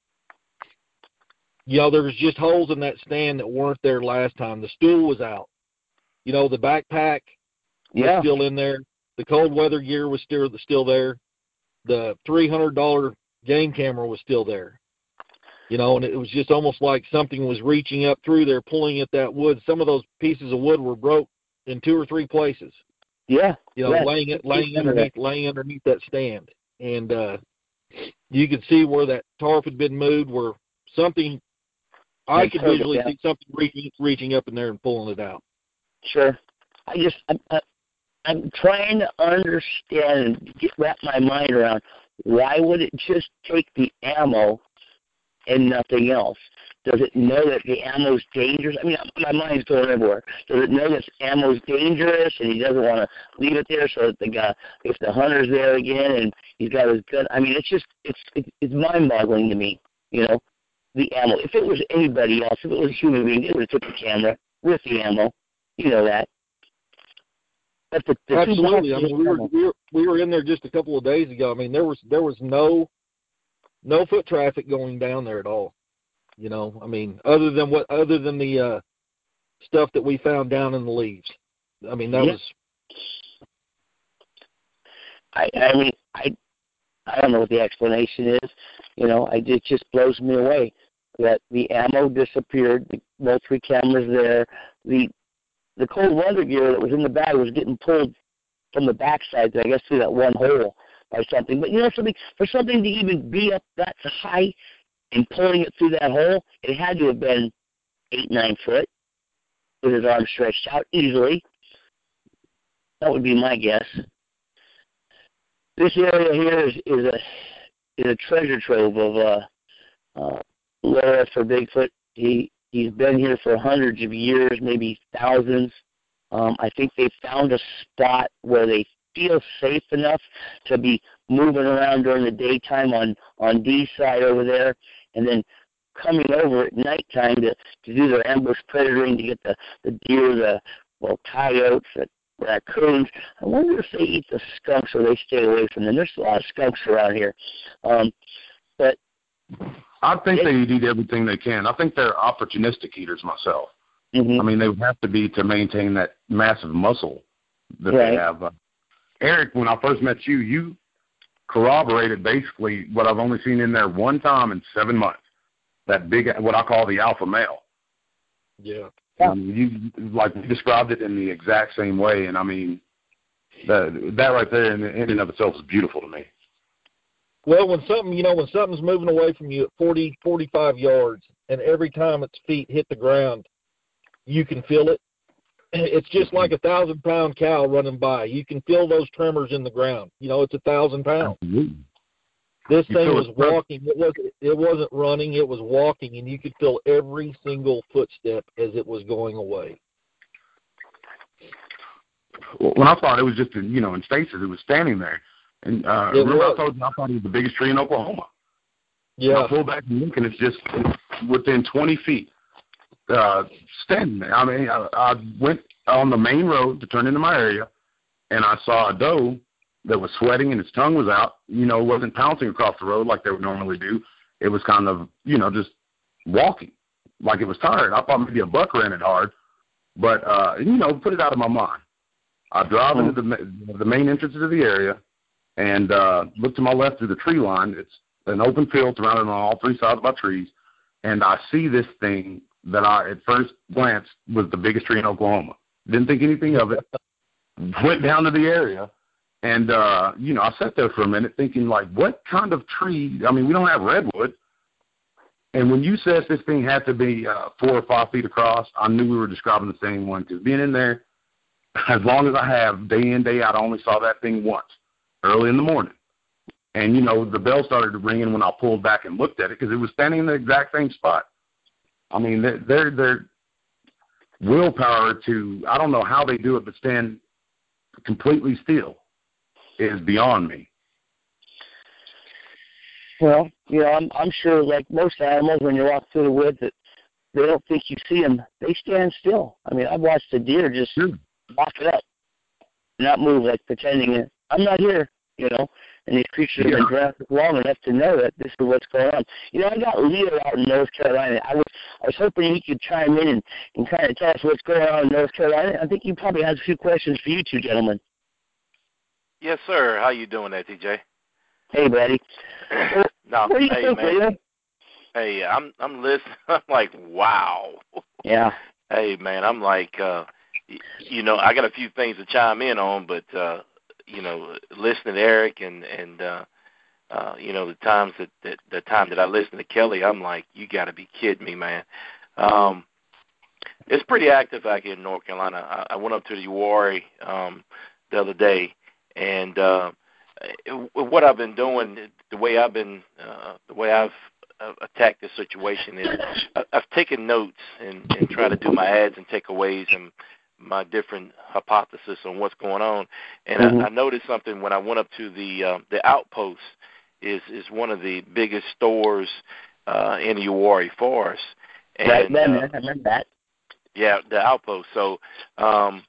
you know, there was just holes in that stand that weren't there last time. The stool was out. You know, the backpack yeah. was still in there. The cold weather gear was still still there. The three hundred dollar game camera was still there. You know, and it was just almost like something was reaching up through there, pulling at that wood. Some of those pieces of wood were broke in two or three places. Yeah. You know, yeah. laying it, laying underneath, laying underneath that stand, and uh, you could see where that tarp had been moved, where something. I could visually see something reaching, reaching up in there and pulling it out. Sure. I just, I, I, I'm trying to understand and get wrap my mind around why would it just take the ammo and nothing else? Does it know that the ammo's dangerous? I mean, my mind's going everywhere. Does it know that ammo's dangerous and he doesn't want to leave it there so that the guy, if the hunter's there again and he's got his gun? I mean, it's just, it's it's mind-boggling to me, you know, the ammo. If it was anybody else, if it was a human being, it would have took the camera with the ammo. You know that. But the, the Absolutely. I mean, we were, we were we were in there just a couple of days ago. I mean, there was there was no no foot traffic going down there at all. You know, I mean, other than what other than the uh, stuff that we found down in the leaves. I mean, that yeah. was. I I mean I I don't know what the explanation is. You know, I, it just blows me away that the ammo disappeared. The Moultrie cameras there. The the cold weather gear that was in the bag was getting pulled from the backside, I guess, through that one hole or something. But, you know, something for something to even be up that high and pulling it through that hole, it had to have been eight, nine foot with his arms stretched out easily. That would be my guess. This area here is, is a is a treasure trove of uh, uh, lore for Bigfoot. He he's been here for hundreds of years, maybe thousands. Um, I think they found a spot where they feel safe enough to be moving around during the daytime on on D's side over there, and then coming over at nighttime to to do their ambush predatoring to get the the deer, the well coyotes, the raccoons. I wonder if they eat the skunks or they stay away from them. There's a lot of skunks around here, um, but I think it, they eat everything they can. I think they're opportunistic eaters myself. Mm-hmm. I mean, they would have to be to maintain that massive muscle that right. they have. Uh, Eric, when I first met you, you corroborated basically what I've only seen in there one time in seven months. That big, what I call the alpha male. Yeah. Um, you like you described it in the exact same way, and I mean, that that right there in, in and of itself is beautiful to me. Well, when something, you know, when something's moving away from you at forty, forty-five yards, and every time its feet hit the ground, you can feel it. It's just like a thousand pound cow running by. You can feel those tremors in the ground. You know, it's a thousand pounds. Absolutely. This you thing was walking. It wasn't. It wasn't running. It was walking, and you could feel every single footstep as it was going away. when I saw it, it was just, in, you know, in stasis. It was standing there. And uh, remember was. I told you I thought it was the biggest tree in Oklahoma. Yeah. And I pulled back and look, and it's just within twenty feet uh, standing there. I mean, I, I went on the main road to turn into my area, and I saw a doe that was sweating and its tongue was out. You know, wasn't pouncing across the road like they would normally do. It was kind of, you know, just walking like it was tired. I thought maybe a buck ran it hard, but, uh, you know, put it out of my mind. I drive into the, the main entrance to the area and uh, look to my left through the tree line. It's an open field surrounded on all three sides by trees, and I see this thing that I, at first glance, was the biggest tree in Oklahoma. Didn't think anything of it. Went down to the area, and, uh, you know, I sat there for a minute thinking, like, what kind of tree? I mean, we don't have redwood. And when you said this thing had to be uh, four or five feet across, I knew we were describing the same one, because being in there, as long as I have, day in, day out, I only saw that thing once, early in the morning. And, you know, the bell started ringing when I pulled back and looked at it, because it was standing in the exact same spot. I mean, their their willpower to, I don't know how they do it, but stand completely still is beyond me. Well, you know, I'm, I'm sure, like most animals, when you walk through the woods, that they don't think you see them. They stand still. I mean, I've watched a deer just sure. walk it up, not move, like pretending I'm not here, you know. And these creatures yeah. have been drafted long enough to know that this is what's going on. You know, I got Leo out in North Carolina. I was I was hoping he could chime in and, and kind of tell us what's going on in North Carolina. I think he probably has a few questions for you two gentlemen. Yes, sir. How you doing there, T J? Hey, buddy. no, what do you hey, think, man. Leo? Hey, I'm I'm listening. I'm like, wow. Yeah. Hey, man, I'm like, uh, you know, I got a few things to chime in on, but uh, you know, listening to Eric and and uh, uh, you know, the times that, that the time that I listened to Kelly, I'm like, you got to be kidding me, man. Um, it's pretty active out here in North Carolina. I, I went up to the Uwharrie um, the other day, and uh, what I've been doing, the way I've been, uh, the way I've uh, attacked this situation is I, I've taken notes and, and tried to do my adds and takeaways and my different hypothesis on what's going on. And mm-hmm. I, I noticed something when I went up to the uh, the outpost. Is is one of the biggest stores uh, in the Uwharrie Forest. And, right then, uh, I remember that. Yeah, the outpost. So, um,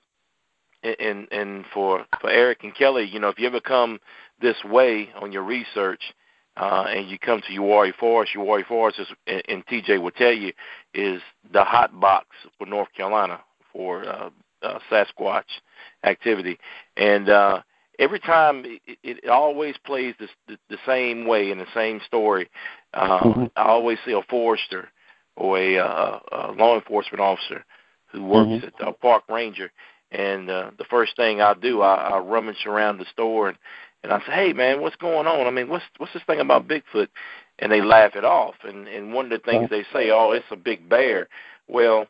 and and for for Eric and Kelly, you know, if you ever come this way on your research, uh, and you come to Uwharrie Forest, Uwharrie Forest is, and, and T J will tell you, is the hot box for North Carolina for uh, uh, Sasquatch activity, and uh, every time it, it always plays this, the, the same way in the same story. Uh, mm-hmm. I always see a forester or a, uh, a law enforcement officer who works mm-hmm. at the park ranger, and uh, the first thing I do, I, I rummage around the store and, and I say, "Hey, man, what's going on? I mean, what's what's this thing about Bigfoot?" And they laugh it off. And, and one of the things they say, "Oh, it's a big bear." Well,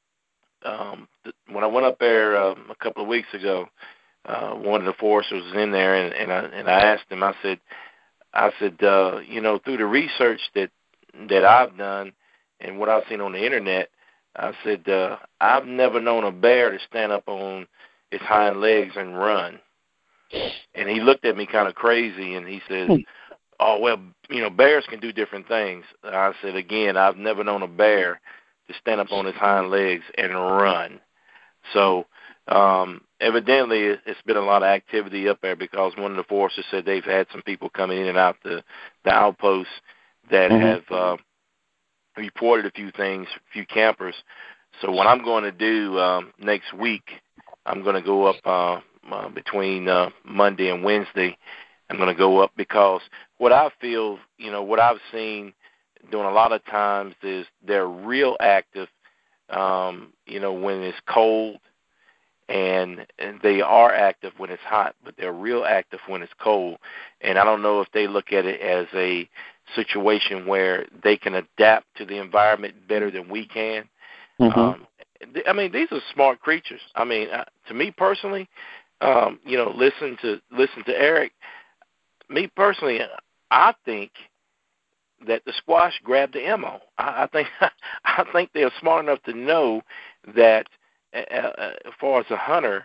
um, th- when I went up there um, a couple of weeks ago, Uh, one of the foresters was in there, and, and I and I asked him. I said, I said, uh, you know, through the research that that I've done and what I've seen on the internet, I said, uh, I've never known a bear to stand up on its hind legs and run. And he looked at me kind of crazy, and he said, "Oh, well, you know, bears can do different things." I said, again, I've never known a bear to stand up on its hind legs and run. So. Um, evidently, it's been a lot of activity up there because one of the foresters said they've had some people coming in and out the, the outposts that mm-hmm. have uh, reported a few things, a few campers. So what I'm going to do um, next week, I'm going to go up uh, uh, between uh, Monday and Wednesday. I'm going to go up because what I feel, you know, what I've seen doing a lot of times is they're real active, um, you know, when it's cold. And, and they are active when it's hot, but they're real active when it's cold. And I don't know if they look at it as a situation where they can adapt to the environment better than we can. Mm-hmm. Um, I mean, these are smart creatures. I mean, uh, to me personally, um, you know, listen to listen to Eric. Me personally, I think that the squash grabbed the ammo. I, I think I think they're smart enough to know that. Uh, as far as a hunter,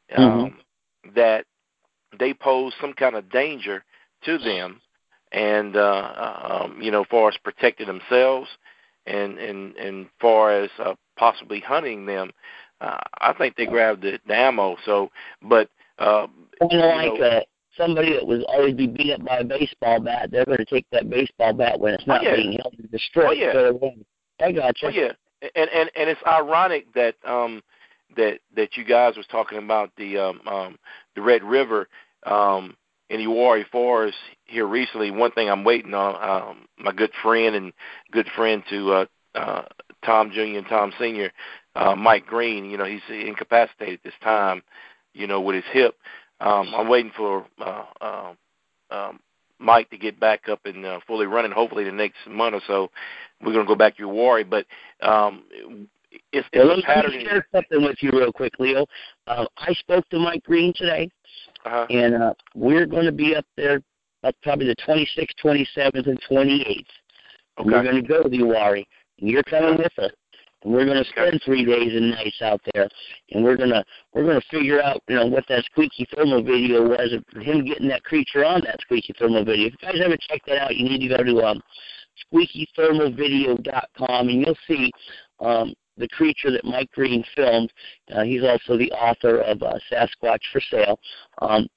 um, mm-hmm. that they pose some kind of danger to them, and uh, um, you know, far as protecting themselves, and and and far as uh, possibly hunting them. Uh, I think they grabbed the, the ammo. So, but uh, kind of like know, uh, somebody that was always be beat up by a baseball bat. They're going to take that baseball bat when it's not oh, yeah. being held in the strip. Oh yeah, so, I got you. Oh yeah, and and and it's ironic that um that that you guys was talking about the um, um the Red River um in Uwharrie Forest here recently. One thing I'm waiting on, um, my good friend and good friend to uh, uh, Tom Junior and Tom Senior, uh, Mike Green. You know, he's incapacitated this time, you know, with his hip. Um, I'm waiting for uh, uh, um, Mike to get back up and uh, fully running. Hopefully, the next month or so, we're going to go back to Uwharrie. But um, it's, it's well, a let pattern. Let me share something with you real quick, Leo. Uh, I spoke to Mike Green today. Uh-huh. And uh, we're going to be up there up probably the twenty-sixth, twenty-seventh, and twenty-eighth. And okay. we're going to go to Uwharrie. And you're coming okay. with us. And we're going to spend okay. three days and nights out there. And we're going to we're going to figure out, you know, what that Squeaky Thermal video was, and him getting that creature on that Squeaky Thermal video. If you guys haven't checked that out, you need to go to um, squeaky thermal video dot com, and you'll see um, the creature that Mike Green filmed. Uh, he's also the author of uh, Sasquatch for Sale. Um,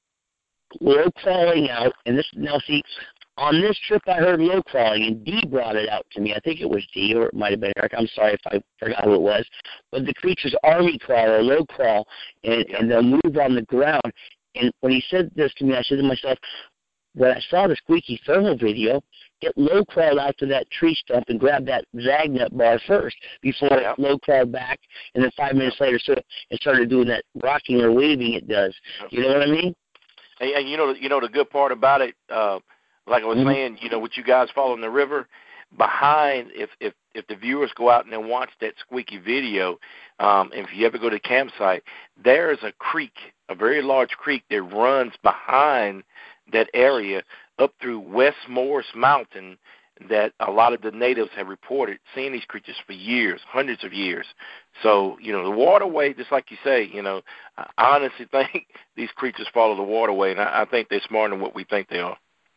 low crawling out, and this now see, on this trip I heard low crawling, and Dee brought it out to me. I think it was Dee, or it might have been Eric. I'm sorry if I forgot who it was. But the creature's army crawl or low crawl, and, and they'll move on the ground. And when he said this to me, I said to myself, when I saw the Squeaky Thermal video, it low crawled out to that tree stump and grabbed that zagnut bar first before yeah. it low crawled back, and then five minutes later so it started doing that rocking or waving it does. You know what I mean? And, and you know, you know the good part about it, uh, like I was mm-hmm. saying, you know, with you guys following the river, behind, if if if the viewers go out and they watch that Squeaky video, um, if you ever go to the campsite, there is a creek, a very large creek that runs behind that area up through West Morris Mountain, that a lot of the natives have reported seeing these creatures for years, hundreds of years. So, you know, the waterway, just like you say, you know, I honestly think these creatures follow the waterway, and I, I think they're smarter than what we think they are.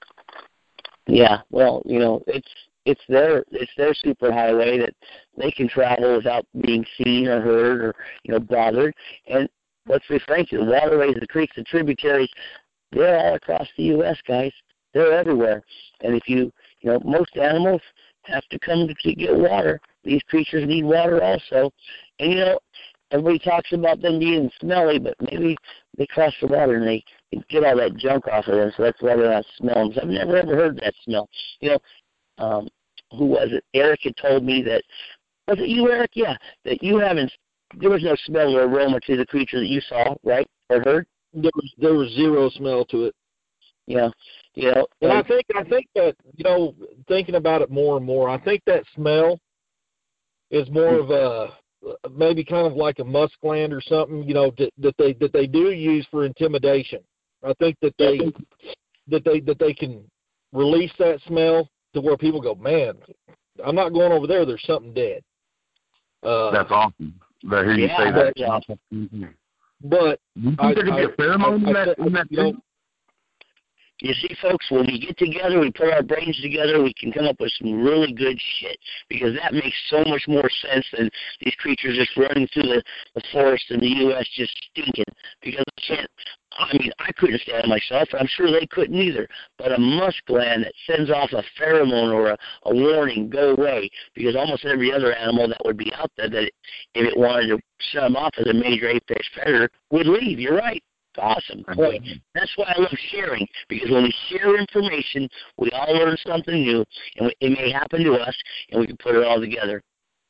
Yeah, well, you know, it's it's their it's their superhighway that they can travel without being seen or heard or, you know, bothered. And let's be frank, the waterways, the creeks, the tributaries, they're all across the U S, guys. They're everywhere. And if you, you know, most animals have to come to get water. These creatures need water also. And, you know, everybody talks about them being smelly, but maybe they cross the water and they, they get all that junk off of them, so that's why they're not smelling. I've never, ever heard that smell. You know, um, who was it? Eric had told me that, was it you, Eric? Yeah, that you haven't, there was no smell or aroma to the creature that you saw, right, or heard? There was, there was zero smell to it. Yeah, you know, and I think I think that, you know, thinking about it more and more, I think that smell is more of a maybe kind of like a musk gland or something, you know, that, that they that they do use for intimidation. I think that they that they that they can release that smell to where people go, man, I'm not going over there. There's something dead. Uh, That's awesome. I hear you yeah, say that. Yeah. Mm-hmm. But you think I, there could be a pheromone I, in that? I, In that you know, You see, folks, when we get together, we put our brains together, we can come up with some really good shit, because that makes so much more sense than these creatures just running through the, the forest in the U S just stinking. Because I can't, I mean, I couldn't stand it myself, and I'm sure they couldn't either. But a musk gland that sends off a pheromone or a, a warning, go away, because almost every other animal that would be out there, that it, if it wanted to set them off as a major apex predator, would leave. You're right. Awesome point. That's why I love sharing, because when we share information, we all learn something new, and it may happen to us, and we can put it all together.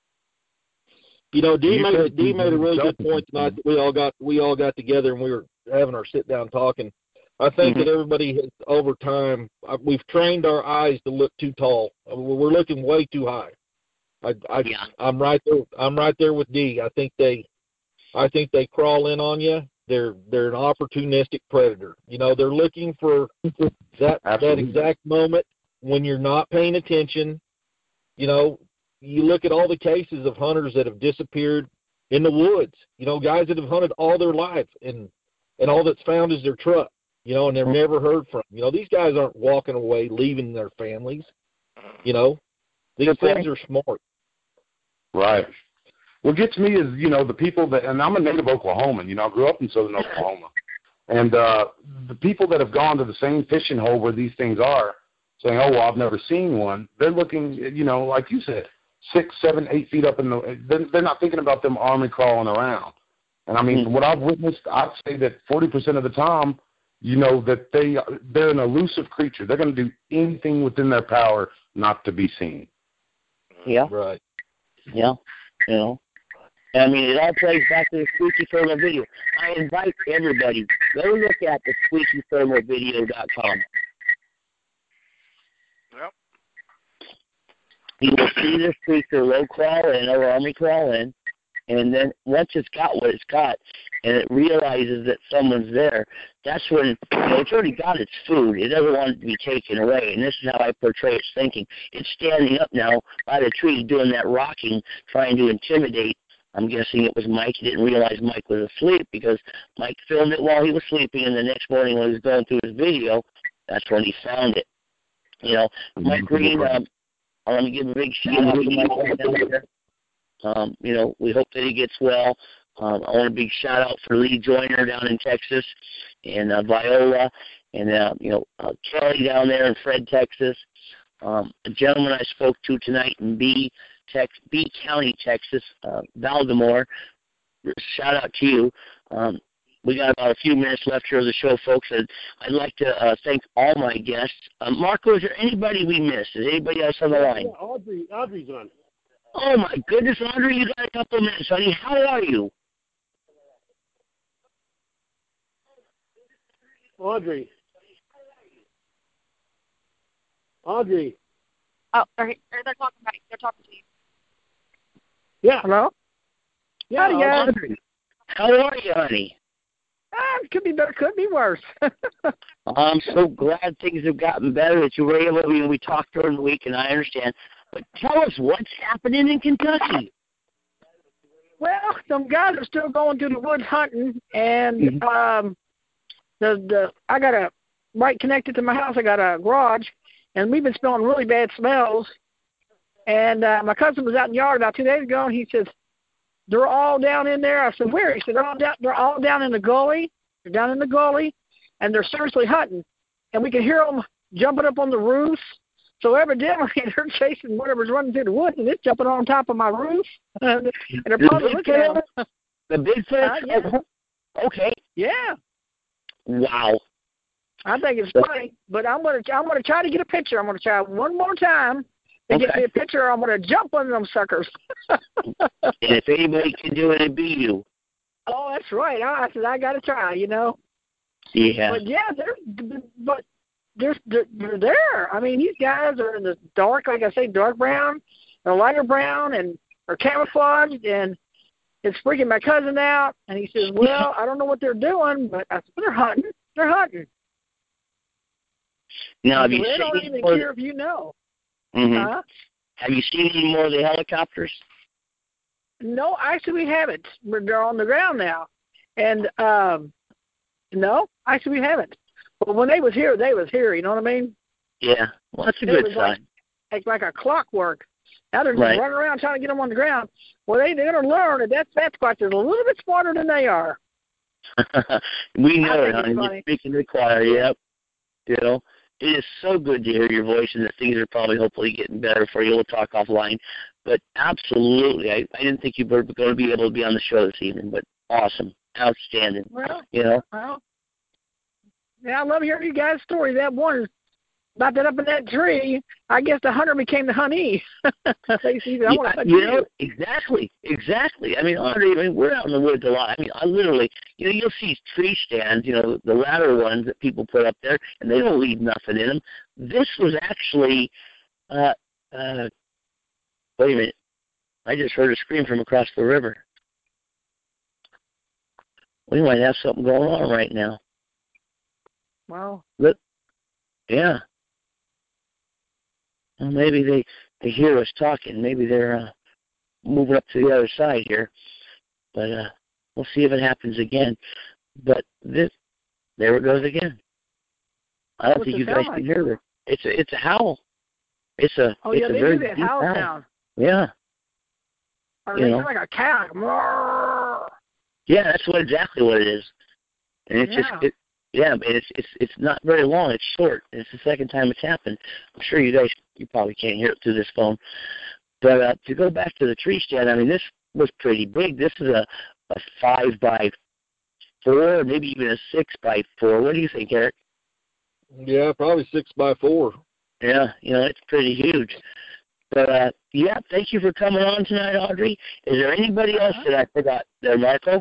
You know, Dee made a, Dee made a really good point tonight. That we all got we all got together and we were having our sit down talking. I think mm-hmm. that everybody has, over time, we've trained our eyes to look too tall. We're looking way too high. I, I yeah. I'm right there. I'm right there with Dee. I think they, I think they crawl in on you. They're they're an opportunistic predator. You know, they're looking for that that exact moment when you're not paying attention. You know, you look at all the cases of hunters that have disappeared in the woods. You know, guys that have hunted all their life, and and all that's found is their truck. You know, and they're never heard from. You know, these guys aren't walking away, leaving their families. You know, these okay. things are smart. Right. What gets me is, you know, the people that, and I'm a native Oklahoman, you know, I grew up in southern Oklahoma. And uh, the people that have gone to the same fishing hole where these things are, saying, oh, well, I've never seen one, they're looking, you know, like you said, six, seven, eight feet up in the, they're, they're not thinking about them army crawling around. And, I mean, mm-hmm. from what I've witnessed, I'd say that forty percent of the time, you know, that they, they're an elusive creature. They're going to do anything within their power not to be seen. Yeah. Right. Yeah. You know. I mean, it all plays back to the Squeaky Thermo video. I invite everybody, go look at the squeaky thermo video dot com. Yep. You will see this creature low crawl in or army crawl in, and then once it's got what it's got, and it realizes that someone's there, that's when, you know, it's already got its food. It doesn't want it to be taken away, and this is how I portray its thinking. It's standing up now by the tree doing that rocking, trying to intimidate. I'm guessing it was Mike. He didn't realize Mike was asleep because Mike filmed it while he was sleeping, and the next morning when he was going through his video, that's when he found it. You know, Mike Green, um, I want to give a big shout-out to Mike down there. Um, you know, we hope that he gets well. Um, I want a big shout-out for Lee Joyner down in Texas, and uh, Viola, and, uh, you know, uh, Kelly down there in Fred, Texas. Um, a gentleman I spoke to tonight in B, Tex- B County, Texas, uh, Valdemar. Shout out to you. Um, we got about a few minutes left here of the show, folks, and I'd like to uh, thank all my guests. Uh, Marco, is there anybody we missed? Is anybody else on the line? Yeah, Audrey, Audrey's on. Oh, my goodness, Audrey, you got a couple of minutes, honey. How are you? Audrey. Audrey. Oh, they're, they're talking about They're talking to you. Yeah. Hello? Yeah, Howdy, guys. Audrey. How are you, honey? Ah, it could be better, could be worse. I'm so glad things have gotten better that you were able to, you know, we talked during the week, and I understand. But tell us what's happening in Kentucky. Well, some guys are still going to the woods hunting, and mm-hmm. um, the the I got a, right connected to my house, I got a garage, and we've been smelling really bad smells. And uh, my cousin was out in the yard about two days ago, and he says, they're all down in there. I said, where? He said, they're all down, they're all down in the gully. They're down in the gully, and they're seriously hunting. And we can hear them jumping up on the roofs. So evidently they're chasing whatever's running through the woods, and it's jumping on top of my roof. and they're probably looking at them. The Bigfoot? Uh, yeah. Okay. Yeah. Wow. I think it's funny, but I'm gonna I'm gonna try to get a picture. I'm gonna try one more time to okay. get me a picture. I'm gonna jump on them suckers. And if anybody can do it, it'd be you. Oh, that's right. I said I gotta try. You know. Yeah. But yeah, they're but they're they're, they're there. I mean, these guys are in the dark, like I say, dark brown, or lighter brown, and are camouflaged, and it's freaking my cousin out. And he says, "Well, I don't know what they're doing, but I said, they're hunting. They're hunting." Now, have you I seen don't even more... care if you know. Mm-hmm. Huh? Have you seen any more of the helicopters? No, actually we haven't. We're they're on the ground now, and um, no, actually we haven't. But when they was here, they was here. You know what I mean? Yeah, well, that's a it good was sign. Like, it's like a clockwork. Now they're just right. running around trying to get them on the ground. Well, they they're going to learn that that Sasquatch is a little bit smarter than they are. We know it, honey. You're speaking to the choir. Yep. You know. It is so good to hear your voice, and that things are probably hopefully getting better for you. We'll talk offline. But absolutely, I, I didn't think you were going to be able to be on the show this evening, but awesome. Outstanding. Well, you know? Well, yeah, I love hearing you guys' story. That one about that up in that tree, I guess the hunter became the huntee. They see that I yeah, want to you know, exactly, exactly. I mean, Andre, I mean, we're out in the woods a lot. I mean, I literally, you know, you'll see tree stands, you know, the ladder ones that people put up there, and they don't leave nothing in them. This was actually, uh, uh, wait a minute, I just heard a scream from across the river. We might have something going on right now. Wow. Look, yeah. Well, maybe they, they hear us talking. Maybe they're uh, moving up to the other side here. but uh, we'll see if it happens again. But this, there it goes again. I don't What's think it you sound guys like? can hear it. It's a, it's a howl. It's a, Oh, it's yeah, a they very do that deep howl howl. sound. Yeah. Or You they know. sound like a cow. Roar. Yeah, that's what exactly what it is. And it's Yeah. just, it, yeah, but it's it's it's not very long. It's short. It's the second time it's happened. I'm sure you guys, you probably can't hear it through this phone. But uh, to go back to the tree stand, I mean, this was pretty big. This is a, a five by four, maybe even a six by four. What do you think, Eric? Yeah, probably six by four. Yeah, you know, it's pretty huge. But, uh, yeah, thank you for coming on tonight, Audrey. Is there anybody else that I forgot there, Marco?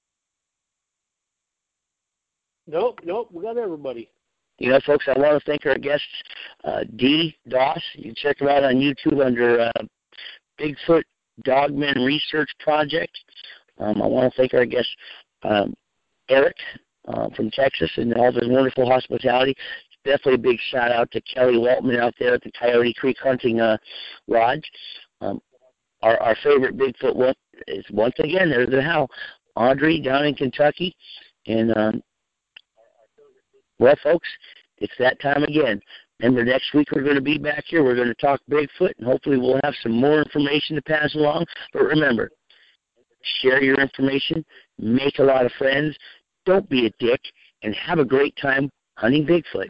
Nope, nope, we got everybody. You know, folks, I want to thank our guests, uh, Dee Doss. You can check them out on YouTube under uh, Bigfoot Dogman Research Project. Um, I want to thank our guest, um, Eric uh, from Texas, and all of his wonderful hospitality. Definitely a big shout-out to Kelly Waltman out there at the Coyote Creek Hunting uh, Lodge. Um, our, our favorite Bigfoot one is, once again, there's the how, Audrey down in Kentucky. And, um, well, folks, it's that time again. Remember, next week we're going to be back here. We're going to talk Bigfoot, and hopefully we'll have some more information to pass along. But remember, share your information, make a lot of friends, don't be a dick, and have a great time hunting Bigfoot.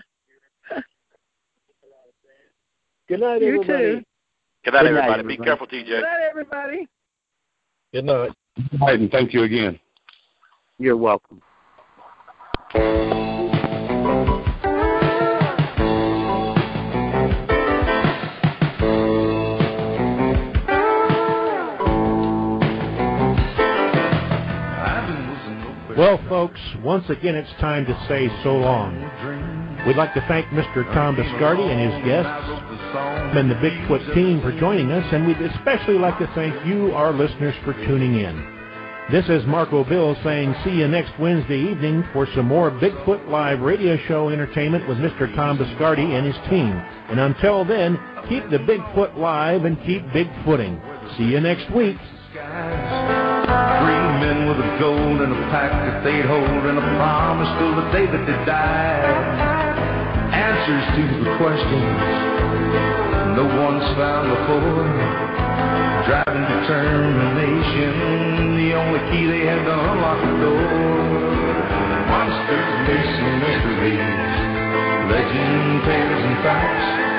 Good night, You everybody. too. Good night, Good night, everybody. everybody. Be careful, T J. Good night, everybody. Good night. Good night, and thank you again. You're welcome. Well, folks, once again, it's time to say so long. We'd like to thank Mister Tom Biscardi and his guests and the Bigfoot team for joining us, and we'd especially like to thank you, our listeners, for tuning in. This is Marco Bill saying see you next Wednesday evening for some more Bigfoot Live radio show entertainment with Mister Tom Biscardi and his team. And until then, keep the Bigfoot live and keep Bigfooting. See you next week. Three men with a gold and a pack that they'd hold, and a promise till the day that they died. Answers to the questions no one's found before. Driving determination, the only key they had to unlock the door. Monsters, myths, and mysteries, legend, tales, and facts.